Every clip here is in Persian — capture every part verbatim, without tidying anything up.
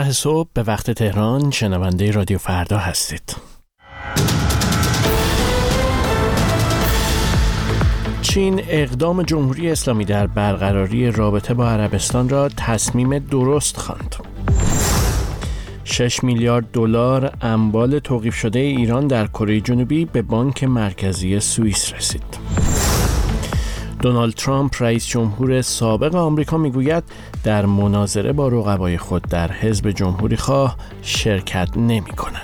صبح به وقت تهران شنونده رادیو فردا هستید. چین اقدام جمهوری اسلامی در برقراری رابطه با عربستان را تصمیم درست خواند. شش میلیارد دلار اموال توقیف شده ایران در کره جنوبی به بانک مرکزی سوئیس رسید. دونالد ترامپ رئیس جمهور سابق آمریکا میگوید در مناظره با رقبای خود در حزب جمهوری خواه شرکت نمی کند.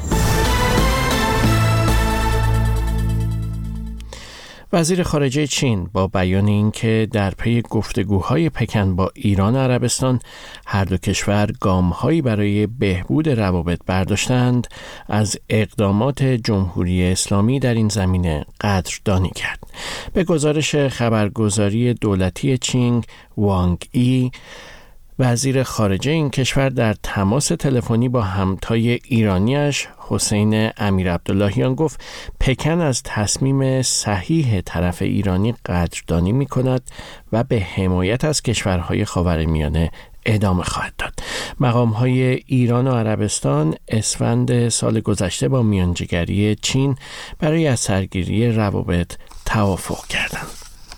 وزیر خارجه چین با بیان اینکه در پی گفتگوهای پکن با ایران و عربستان هر دو کشور گام‌هایی برای بهبود روابط برداشتند، از اقدامات جمهوری اسلامی در این زمینه قدردانی کرد. به گزارش خبرگزاری دولتی چین وانگ ای، وزیر خارجه این کشور در تماس تلفنی با همتای ایرانیش حسین امیرعبداللهیان گفت پکن از تصمیم صحیح طرف ایرانی قدردانی می کند و به حمایت از کشورهای خاورمیانه ادامه خواهد داد. مقام‌های ایران و عربستان اسفند سال گذشته با میانجیگری چین برای از سرگیری روابط توافق کردند.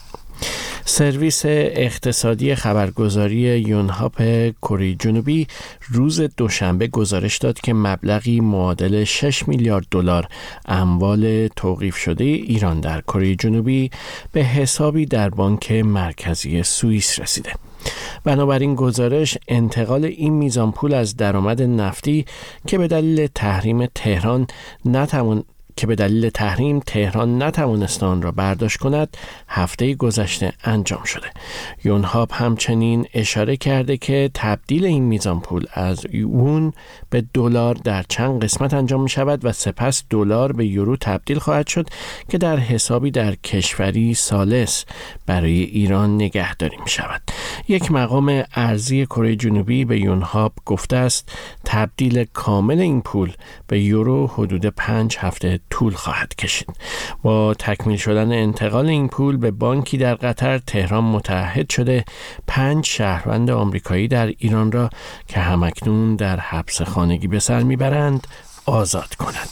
سرویس اقتصادی خبرگزاری یونهاپ کره جنوبی روز دوشنبه گزارش داد که مبلغی معادل شش میلیارد دلار اموال توقیف شده ایران در کره جنوبی به حسابی در بانک مرکزی سوئیس رسیده. بنابراین گزارش انتقال این میزان پول از درآمد نفتی که به دلیل تحریم تهران نتوان که به دلیل تحریم تهران نتوانست آن را برداشت کند هفته گذشته انجام شده. یونهاپ همچنین اشاره کرده که تبدیل این میزان پول از یون به دلار در چند قسمت انجام می شود و سپس دلار به یورو تبدیل خواهد شد که در حسابی در کشوری ثالث برای ایران نگهداری می شود. یک مقام ارزی کره جنوبی به یونهاپ گفته است تبدیل کامل این پول به یورو حدود پنج هفته طول خواهد کشید. با تکمیل شدن انتقال این پول به بانکی در قطر، تهران متعهد شده پنج شهروند آمریکایی در ایران را که همکنون در حبس خانگی به سر میبرند آزاد کند.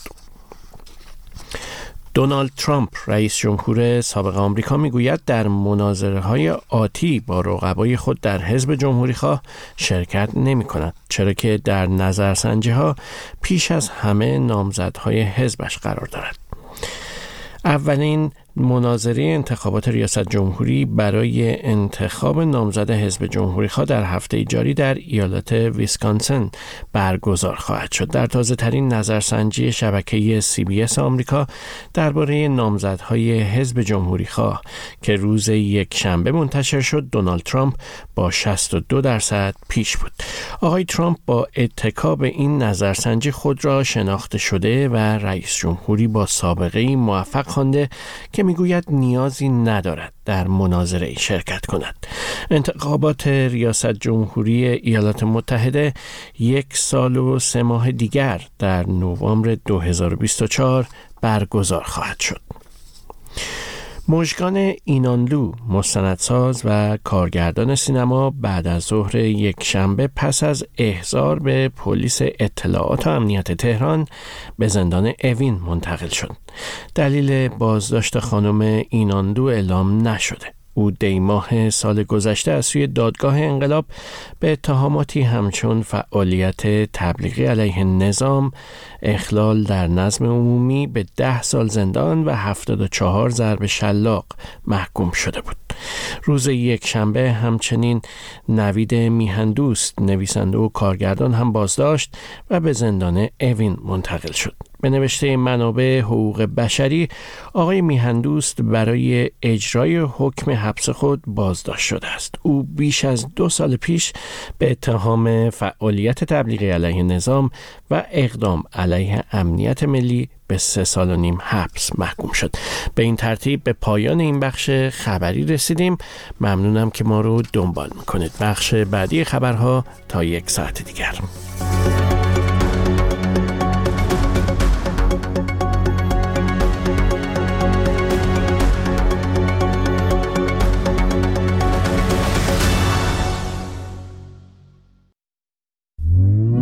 دونالد ترامپ رئیس جمهور سابق آمریکا میگوید در مناظره‌های آتی با رقبای خود در حزب جمهوری خواه شرکت نمی کند، چرا که در نظرسنجی‌ها پیش از همه نامزدهای حزبش قرار دارد. اولین مناظره انتخابات ریاست جمهوری برای انتخاب نامزد حزب جمهوری خواه در هفته جاری در ایالت ویسکانسن برگزار خواهد شد. در تازه ترین نظرسنجی شبکه سی بی اس آمریکا درباره نامزدهای حزب جمهوری خواه که روز یک شنبه منتشر شد، دونالد ترامپ با شصت و دو درصد پیش بود. آقای ترامپ با اتکا به این نظرسنجی خود را شناخته شده و رئیس جمهوری با سابقه موفق خوانده که میگوید نیازی ندارد در مناظره شرکت کند. انتخابات ریاست جمهوری ایالات متحده یک سال و سه ماه دیگر در نوامبر دو هزار و بیست و چهار برگزار خواهد شد. مژگان اینانلو، مستندساز و کارگردان سینما، بعد از ظهر یک شنبه پس از احضار به پلیس اطلاعات و امنیت تهران به زندان اوین منتقل شد. دلیل بازداشت خانم اینانلو اعلام نشده. او دی ماه سال گذشته از سوی دادگاه انقلاب به اتهاماتی همچون فعالیت تبلیغی علیه نظام، اخلال در نظم عمومی به ده سال زندان و هفتاد و چهار ضرب شلاق محکوم شده بود. روز یک شنبه همچنین نوید میهندوست، نویسنده و کارگردان هم بازداشت و به زندان اوین منتقل شد. به نوشته منابع حقوق بشری، آقای میهندوست برای اجرای حکم حبس خود بازداشت شده است. او بیش از دو سال پیش به اتهام فعالیت تبلیغی علیه نظام و اقدام علیه امنیت ملی به سه سال و نیم حبس محکوم شد. به این ترتیب به پایان این بخش خبری رسیدیم. ممنونم که ما رو دنبال میکنید. بخش بعدی خبرها تا یک ساعت دیگر.